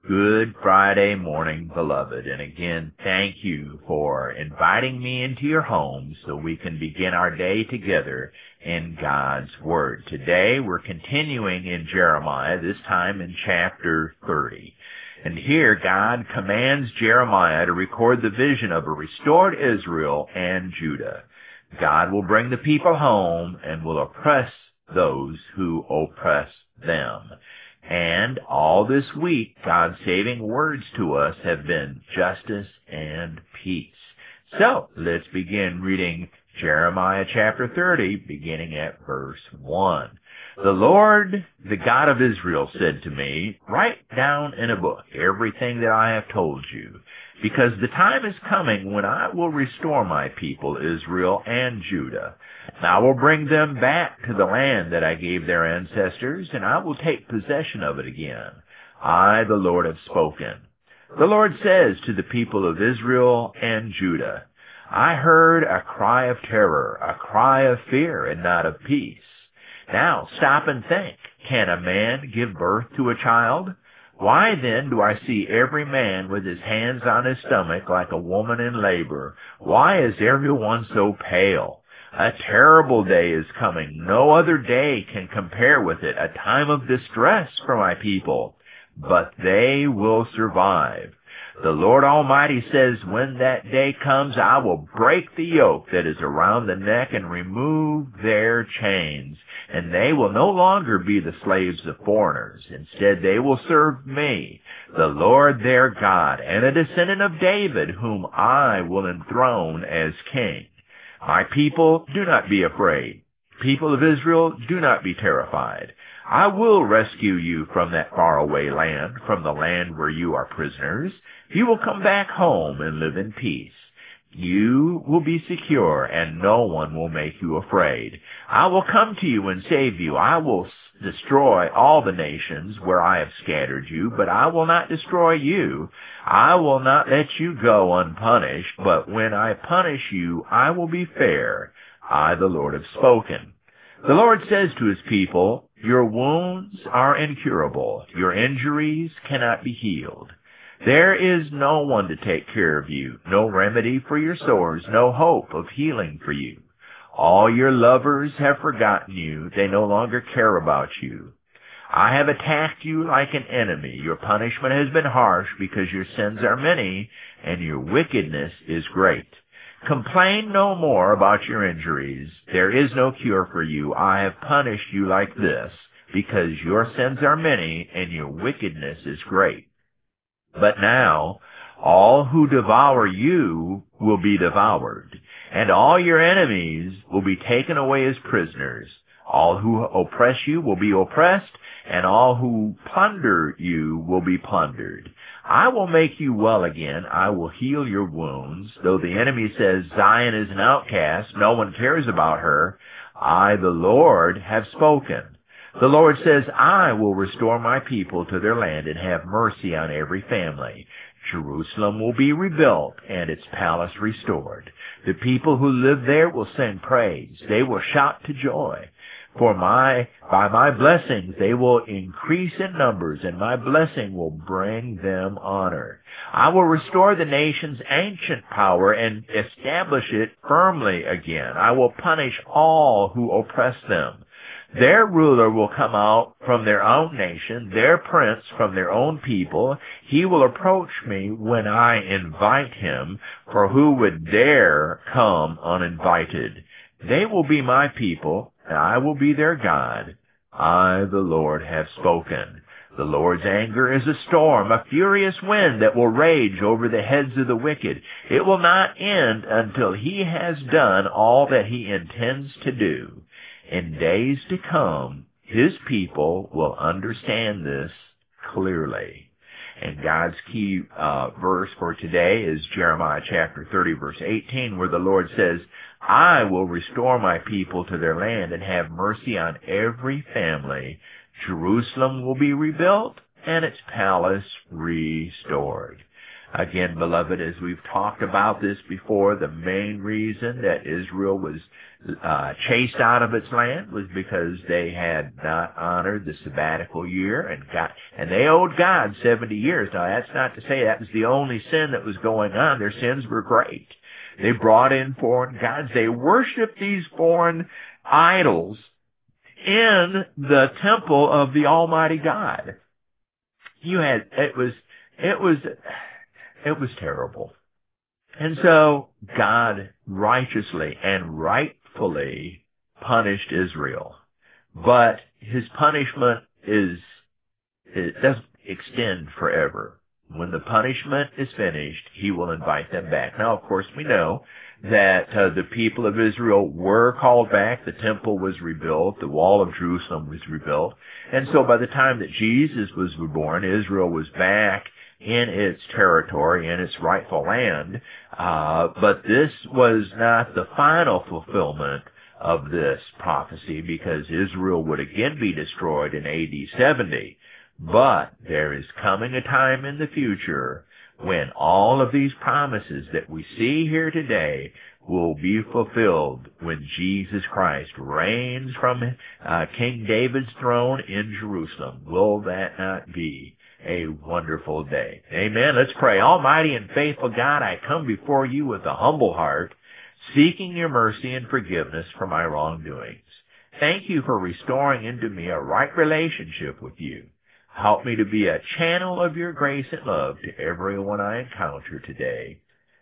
Good Friday morning, beloved. And again, thank you for inviting me into your home so we can begin our day together in God's Word. Today, we're continuing in Jeremiah, this time in chapter 30. And here, God commands Jeremiah to record the vision of a restored Israel and Judah. God will bring the people home and will oppress those who oppress them. And all this week, God's saving words to us have been justice and peace. So, let's begin reading Jeremiah chapter 30, beginning at verse 1. The Lord, the God of Israel, said to me, "Write down in a book everything that I have told you, because the time is coming when I will restore my people Israel and Judah. I will bring them back to the land that I gave their ancestors, and I will take possession of it again. I, the Lord, have spoken." The Lord says to the people of Israel and Judah, "I heard a cry of terror, a cry of fear, and not of peace. Now stop and think. Can a man give birth to a child? Why then do I see every man with his hands on his stomach like a woman in labor? Why is everyone so pale? A terrible day is coming. No other day can compare with it, a time of distress for my people. But they will survive. The Lord Almighty says, when that day comes, I will break the yoke that is around the neck and remove their chains, and they will no longer be the slaves of foreigners. Instead, they will serve me, the Lord their God, and a descendant of David, whom I will enthrone as king. My people, do not be afraid. People of Israel, do not be terrified. I will rescue you from that faraway land, from the land where you are prisoners. You will come back home and live in peace. You will be secure, and no one will make you afraid. I will come to you and save you. I will destroy all the nations where I have scattered you, but I will not destroy you. I will not let you go unpunished, but when I punish you, I will be fair. I, the Lord, have spoken. The Lord says to his people, your wounds are incurable. Your injuries cannot be healed. There is no one to take care of you, no remedy for your sores, no hope of healing for you. All your lovers have forgotten you. They no longer care about you. I have attacked you like an enemy. Your punishment has been harsh because your sins are many and your wickedness is great. Complain no more about your injuries. There is no cure for you. I have punished you like this because your sins are many and your wickedness is great. But now all who devour you will be devoured, and all your enemies will be taken away as prisoners. All who oppress you will be oppressed, and all who plunder you will be plundered. I will make you well again. I will heal your wounds. Though the enemy says, Zion is an outcast, no one cares about her, I, the Lord, have spoken. The Lord says, I will restore my people to their land and have mercy on every family. Jerusalem will be rebuilt and its palace restored. The people who live there will sing praise. They will shout to joy. By my blessings they will increase in numbers, and my blessing will bring them honor. I will restore the nation's ancient power and establish it firmly again. I will punish all who oppress them. Their ruler will come out from their own nation, their prince from their own people. He will approach me when I invite him, for who would dare come uninvited? They will be my people, and I will be their God. I, the Lord, have spoken. The Lord's anger is a storm, a furious wind that will rage over the heads of the wicked. It will not end until he has done all that he intends to do. In days to come, his people will understand this clearly. And God's key verse for today is Jeremiah chapter 30, verse 18, where the Lord says, I will restore my people to their land and have mercy on every family. Jerusalem will be rebuilt and its palace restored. Again, beloved, as we've talked about this before, the main reason that Israel was chased out of its land was because they had not honored the sabbatical year, and they owed God 70 years. Now, that's not to say that was the only sin that was going on. Their sins were great. They brought in foreign gods. They worshiped these foreign idols in the temple of the Almighty God. It was terrible. And so God righteously and rightfully punished Israel. But his punishment it doesn't extend forever. When the punishment is finished, he will invite them back. Now, of course, we know that the people of Israel were called back. The temple was rebuilt. The wall of Jerusalem was rebuilt. And so by the time that Jesus was born, Israel was back in its territory, in its rightful land. But this was not the final fulfillment of this prophecy, because Israel would again be destroyed in AD 70. But there is coming a time in the future when all of these promises that we see here today will be fulfilled when Jesus Christ reigns from King David's throne in Jerusalem. Will that not be a wonderful day? Amen. Let's pray. Almighty and faithful God, I come before you with a humble heart, seeking your mercy and forgiveness for my wrongdoings. Thank you for restoring into me a right relationship with you. Help me to be a channel of your grace and love to everyone I encounter today.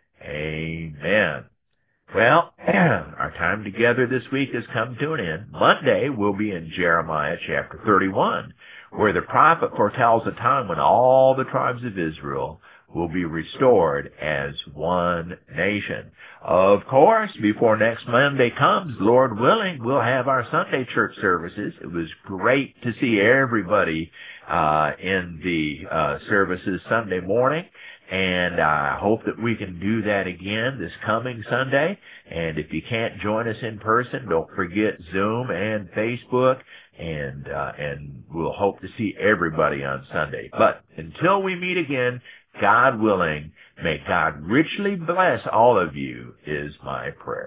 Amen. Well, our time together this week has come to an end. Monday, we'll be in Jeremiah chapter 31, where the prophet foretells a time when all the tribes of Israel will be restored as one nation. Of course, before next Monday comes, Lord willing, we'll have our Sunday church services. It was great to see everybody in the services Sunday morning, and I hope that we can do that again this coming Sunday. And if you can't join us in person, don't forget Zoom and Facebook, and we'll hope to see everybody on Sunday. But until we meet again, God willing, may God richly bless all of you, is my prayer.